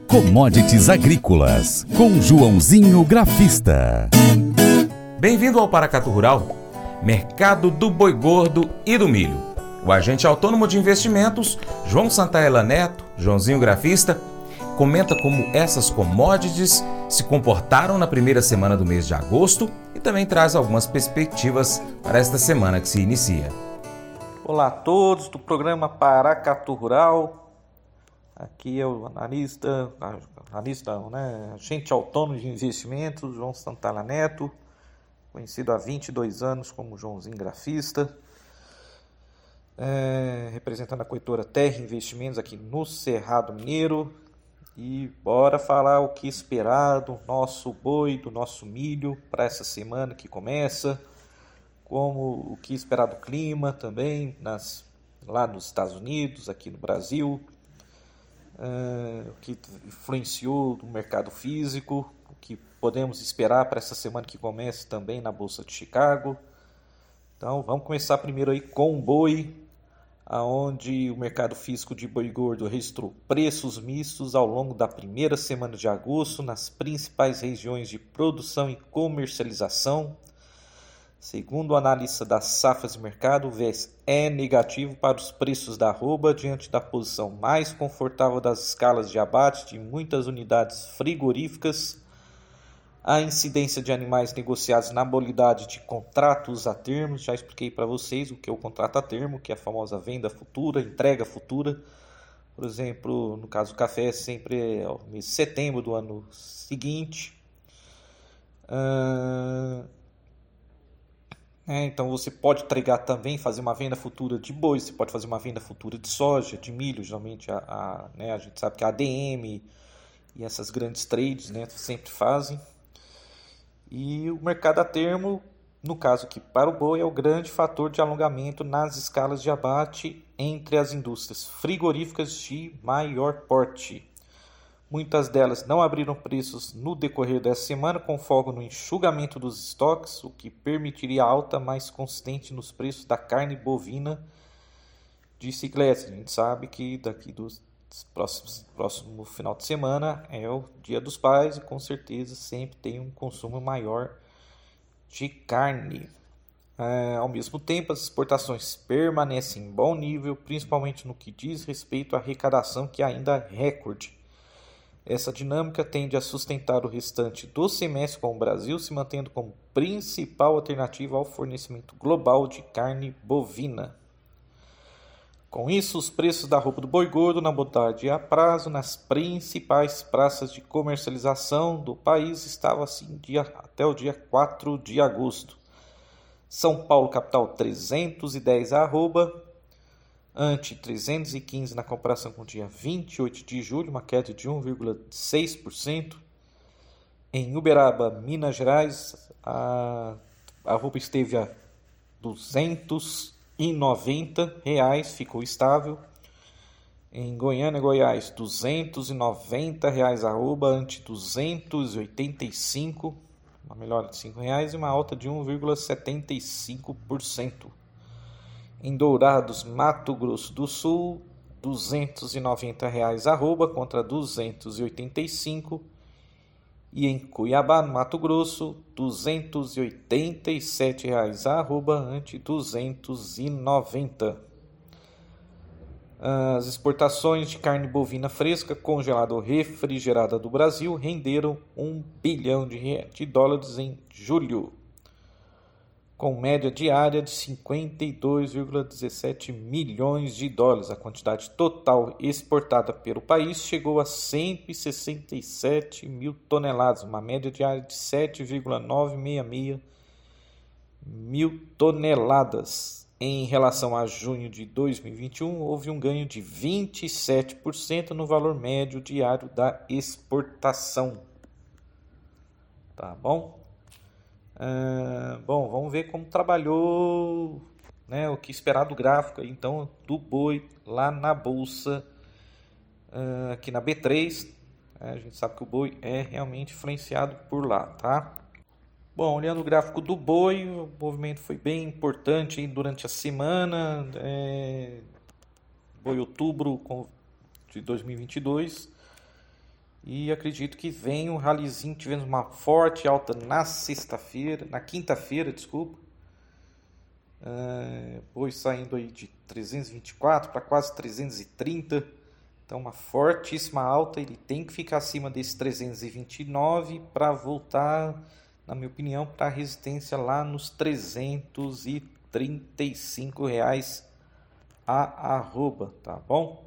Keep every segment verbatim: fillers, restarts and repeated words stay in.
Commodities Agrícolas, com Joãozinho Grafista. Bem-vindo ao Paracatu Rural, mercado do boi gordo e do milho. O agente autônomo de investimentos, João Santaella Neto, Joãozinho Grafista, comenta como essas commodities se comportaram na primeira semana do mês de agosto e também traz algumas perspectivas para esta semana que se inicia. Olá a todos do programa Paracatu Rural. Aqui é o analista, analista não, né? agente autônomo de investimentos, João Santaella Neto, conhecido há vinte e dois anos como Joãozinho Grafista, é, representando a corretora Terra Investimentos aqui no Cerrado Mineiro. E bora falar o que esperar do nosso boi, do nosso milho para essa semana que começa, como o que esperar do clima também nas, lá nos Estados Unidos, aqui no Brasil. Uh, o que influenciou no mercado físico, o que podemos esperar para essa semana que começa também na Bolsa de Chicago. Então vamos começar primeiro aí com o boi, aonde o mercado físico de boi gordo registrou preços mistos ao longo da primeira semana de agosto nas principais regiões de produção e comercialização. Segundo o analista das safras de mercado, o viés é negativo para os preços da arroba diante da posição mais confortável das escalas de abate de muitas unidades frigoríficas. A incidência de animais negociados na modalidade de contratos a termo, já expliquei para vocês o que é o contrato a termo, que é a famosa venda futura, entrega futura. Por exemplo, no caso do café, sempre é o mês de setembro do ano seguinte. Uh... É, então você pode entregar também, fazer uma venda futura de boi, você pode fazer uma venda futura de soja, de milho, geralmente a, a, né, a gente sabe que a A D M e essas grandes trades, né, sempre fazem. E o mercado a termo, no caso aqui para o boi, é o grande fator de alongamento nas escalas de abate entre as indústrias frigoríficas de maior porte. Muitas delas não abriram preços no decorrer dessa semana, com foco no enxugamento dos estoques, o que permitiria alta mais consistente nos preços da carne bovina de Ciclete. A gente sabe que daqui do próximo, próximo final de semana é o Dia dos Pais e com certeza sempre tem um consumo maior de carne. É, ao mesmo tempo, as exportações permanecem em bom nível, principalmente no que diz respeito à arrecadação, que ainda é recorde. Essa dinâmica tende a sustentar o restante do semestre, com o Brasil se mantendo como principal alternativa ao fornecimento global de carne bovina. Com isso, os preços da roupa do boi gordo na modalidade a prazo nas principais praças de comercialização do país estavam assim dia, até o dia quatro de agosto. São Paulo, capital, trezentos e dez a arroba, ante trezentos e quinze na comparação com o dia vinte e oito de julho, uma queda de um vírgula seis por cento. Em Uberaba, Minas Gerais, a arroba esteve a duzentos e noventa reais, ficou estável. Em Goiânia, Goiás, duzentos e noventa reais a arroba, ante duzentos e oitenta e cinco, uma melhora de cinco reais e uma alta de um vírgula setenta e cinco por cento. Em Dourados, Mato Grosso do Sul, duzentos e noventa reais arroba contra duzentos e oitenta e cinco. E em Cuiabá, no Mato Grosso, duzentos e oitenta e sete reais arroba ante duzentos e noventa. As exportações de carne bovina fresca, congelada ou refrigerada do Brasil renderam um bilhão de dólares em julho, com média diária de cinquenta e dois vírgula dezessete milhões de dólares. A quantidade total exportada pelo país chegou a cento e sessenta e sete mil toneladas, uma média diária de sete vírgula novecentos e sessenta e seis mil toneladas. Em relação a junho de dois mil e vinte e um, houve um ganho de vinte e sete por cento no valor médio diário da exportação. Tá bom? Uh, bom, vamos ver como trabalhou, né, o que esperar do gráfico aí, então, do boi lá na bolsa, uh, aqui na B três. Uh, a gente sabe que o boi é realmente influenciado por lá, tá? Bom, olhando o gráfico do boi, o movimento foi bem importante aí durante a semana. É, boi outubro de dois mil e vinte e dois E acredito que vem um ralizinho, tivemos uma forte alta na sexta-feira, na quinta-feira, desculpa. Uh, boi saindo aí de trezentos e vinte e quatro para quase trezentos e trinta. Então uma fortíssima alta, ele tem que ficar acima desses trezentos e vinte e nove para voltar, na minha opinião, para a resistência lá nos trezentos e trinta e cinco reais a arroba, tá bom?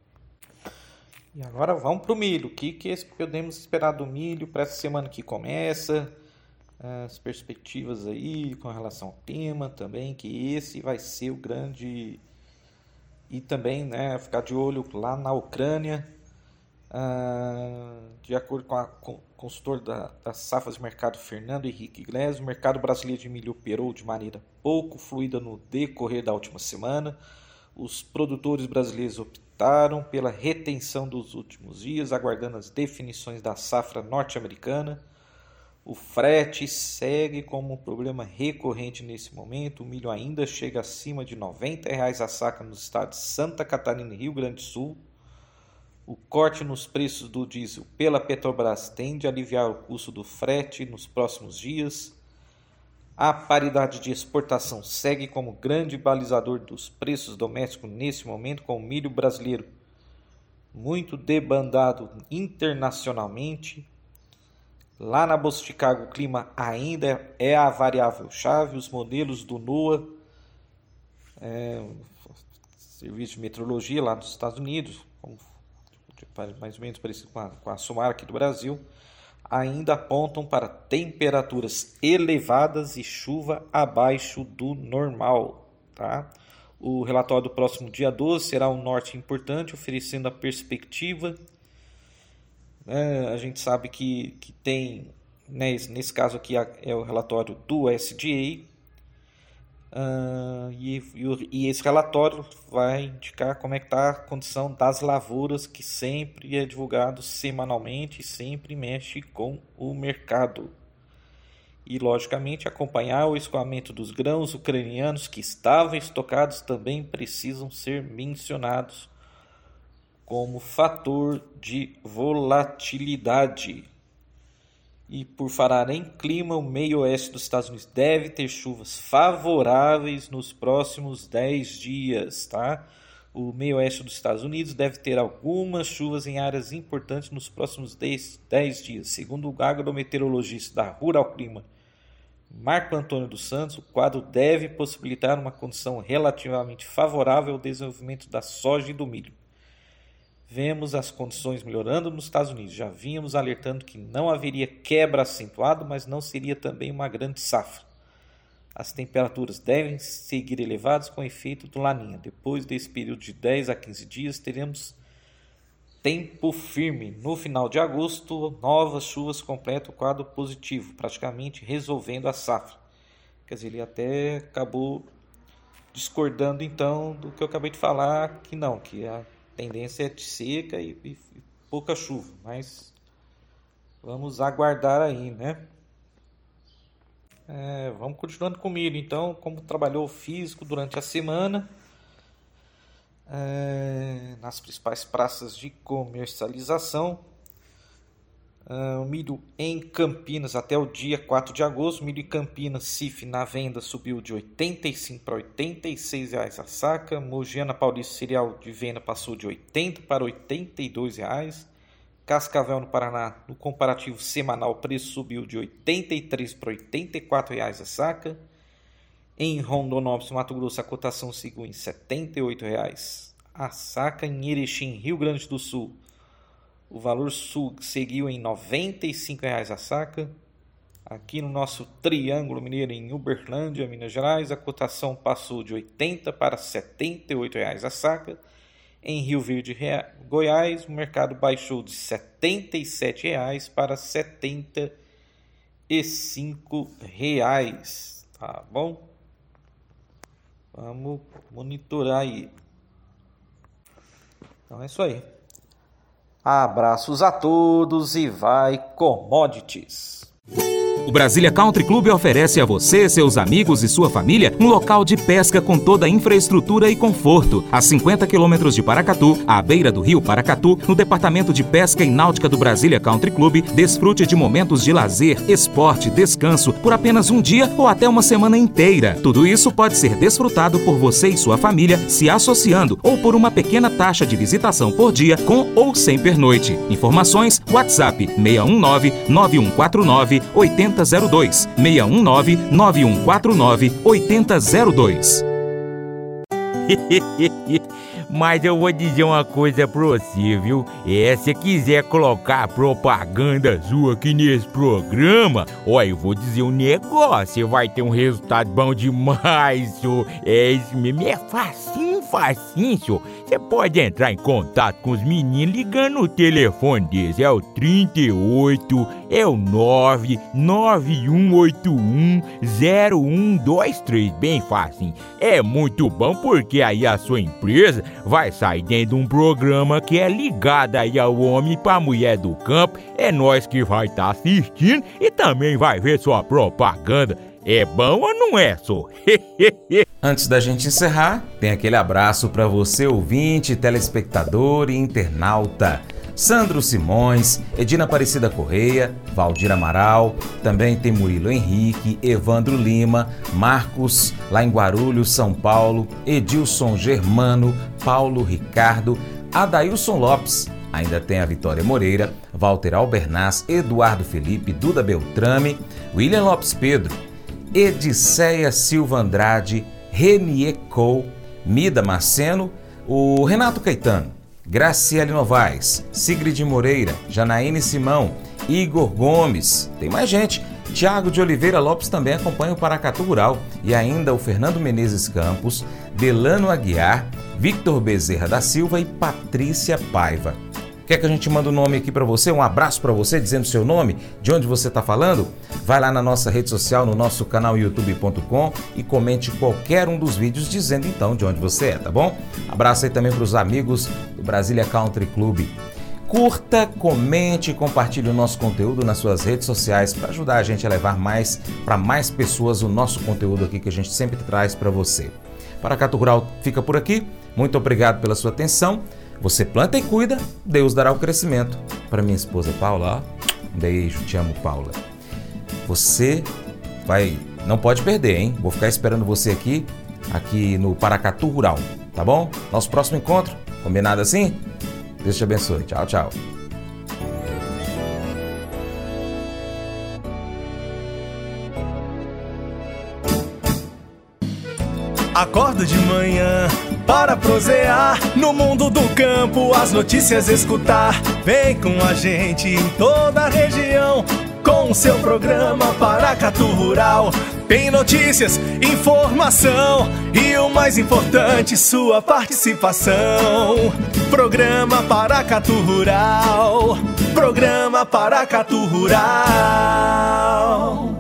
E agora vamos para o milho. O que, que podemos esperar do milho para essa semana que começa? As perspectivas aí com relação ao tema também, que esse vai ser o grande... E também, né, ficar de olho lá na Ucrânia. Ah, de acordo com a com, consultor da, das safras de mercado, Fernando Henrique Iglesias, o mercado brasileiro de milho operou de maneira pouco fluida no decorrer da última semana. Os produtores brasileiros optaram pela retenção dos últimos dias, aguardando as definições da safra norte-americana. O frete segue como um problema recorrente nesse momento. O milho ainda chega acima de noventa reais a saca nos estados de Santa Catarina e Rio Grande do Sul. O corte nos preços do diesel pela Petrobras tende a aliviar o custo do frete nos próximos dias. A paridade de exportação segue como grande balizador dos preços domésticos nesse momento, com o milho brasileiro muito debandado internacionalmente. Lá na Bolsa de Chicago, o clima ainda é a variável chave. Os modelos do NOAA, é, Serviço de Meteorologia lá nos Estados Unidos, como, mais ou menos parecido com a, com a SOMAR aqui do Brasil, ainda apontam para temperaturas elevadas e chuva abaixo do normal. Tá? O relatório do próximo dia doze será um norte importante, oferecendo a perspectiva. É, a gente sabe que, que tem, né, nesse caso aqui é o relatório do U S D A, uh, e, e, e esse relatório vai indicar como é que está a condição das lavouras, que sempre é divulgado semanalmente e sempre mexe com o mercado. E, logicamente, acompanhar o escoamento dos grãos ucranianos que estavam estocados também precisam ser mencionados como fator de volatilidade. E por falar em clima, o meio oeste dos Estados Unidos deve ter chuvas favoráveis nos próximos dez dias. Tá? O meio oeste dos Estados Unidos deve ter algumas chuvas em áreas importantes nos próximos dez, dez dias. Segundo o agrometeorologista da Rural Clima, Marco Antônio dos Santos, o quadro deve possibilitar uma condição relativamente favorável ao desenvolvimento da soja e do milho. Vemos as condições melhorando nos Estados Unidos. Já vínhamos alertando que não haveria quebra acentuada, mas não seria também uma grande safra. As temperaturas devem seguir elevadas com efeito do Laninha. Depois desse período de dez a quinze dias, teremos tempo firme. No final de agosto, novas chuvas completam o quadro positivo, praticamente resolvendo a safra. Quer dizer, ele até acabou discordando então do que eu acabei de falar, que não, que a tendência é de seca e, e, e pouca chuva, mas vamos aguardar aí, né? É, vamos continuando com o milho, então, como trabalhou o físico durante a semana, é, nas principais praças de comercialização, é, o milho em Campinas até o dia quatro de agosto, o milho em Campinas, C I F na venda subiu de oitenta e cinco para oitenta e seis reais a saca, Mogiana Paulista cereal de venda passou de oitenta para oitenta e dois reais, Cascavel no Paraná, no comparativo semanal, o preço subiu de oitenta e três para oitenta e quatro reais a saca. Em Rondonópolis, Mato Grosso, a cotação seguiu em setenta e oito reais a saca. Em Erechim, Rio Grande do Sul, o valor seguiu em noventa e cinco reais a saca. Aqui no nosso Triângulo Mineiro, em Uberlândia, Minas Gerais, a cotação passou de oitenta para setenta e oito reais a saca. Em Rio Verde, Goiás, o mercado baixou de setenta e sete reais para setenta e cinco reais. Tá bom? Vamos monitorar aí. Então é isso aí. Abraços a todos e vai commodities! O Brasília Country Club oferece a você, seus amigos e sua família um local de pesca com toda a infraestrutura e conforto. A cinquenta quilômetros de Paracatu, à beira do rio Paracatu, no Departamento de Pesca e Náutica do Brasília Country Club, desfrute de momentos de lazer, esporte, descanso por apenas um dia ou até uma semana inteira. Tudo isso pode ser desfrutado por você e sua família se associando ou por uma pequena taxa de visitação por dia com ou sem pernoite. Informações, WhatsApp seis um nove, nove um quatro nove, oito zero zero dois, seis um nove, nove um quatro nove, oito zero zero dois. Mas eu vou dizer uma coisa pra você, viu? É, se quiser colocar propaganda sua aqui nesse programa, ó, eu vou dizer um negócio, você vai ter um resultado bom demais, senhor. É isso mesmo, é facinho, facinho, senhor. Você pode entrar em contato com os meninos ligando o telefone deles, é o trinta e oito, é o nove nove um oito um zero um dois três, bem facinho. É muito bom porque aí a sua empresa vai sair dentro de um programa que é ligado aí ao homem para a mulher do campo. É nós que vai estar tá assistindo e também vai ver sua propaganda. É bom ou não é, só? Antes da gente encerrar, tem aquele abraço para você, ouvinte, telespectador e internauta. Sandro Simões, Edina Aparecida Correia, Valdir Amaral, também tem Murilo Henrique, Evandro Lima, Marcos, lá em Guarulhos, São Paulo, Edilson Germano, Paulo Ricardo, Adailson Lopes, ainda tem a Vitória Moreira, Walter Albernaz, Eduardo Felipe, Duda Beltrame, William Lopes Pedro, Ediceia Silva Andrade, Renier Cole, Mida Marceno, o Renato Caetano, Graciele Novaes, Sigrid Moreira, Janaíne Simão, Igor Gomes, tem mais gente. Tiago de Oliveira Lopes também acompanha o Paracatu Rural e ainda o Fernando Menezes Campos, Delano Aguiar, Victor Bezerra da Silva e Patrícia Paiva. Quer que a gente manda um nome aqui para você, um abraço para você, dizendo seu nome, de onde você está falando? Vai lá na nossa rede social, no nosso canal youtube ponto com e comente qualquer um dos vídeos dizendo então de onde você é, tá bom? Abraço aí também para os amigos do Brasília Country Club. Curta, comente e compartilhe o nosso conteúdo nas suas redes sociais para ajudar a gente a levar mais para mais pessoas o nosso conteúdo aqui que a gente sempre traz para você. Paracatu Rural fica por aqui. Muito obrigado pela sua atenção. Você planta e cuida, Deus dará o crescimento. Para minha esposa Paula, ó, um beijo, te amo, Paula. Você vai, não pode perder, hein? Vou ficar esperando você aqui, aqui no Paracatu Rural, tá bom? Nosso próximo encontro, combinado assim? Deus te abençoe. Tchau, tchau. Acordo de manhã para prosear no mundo do campo, as notícias escutar. Vem com a gente em toda a região com o seu programa Paracatu Rural. Tem notícias, informação e o mais importante, sua participação. Programa Paracatu Rural. Programa Paracatu Rural.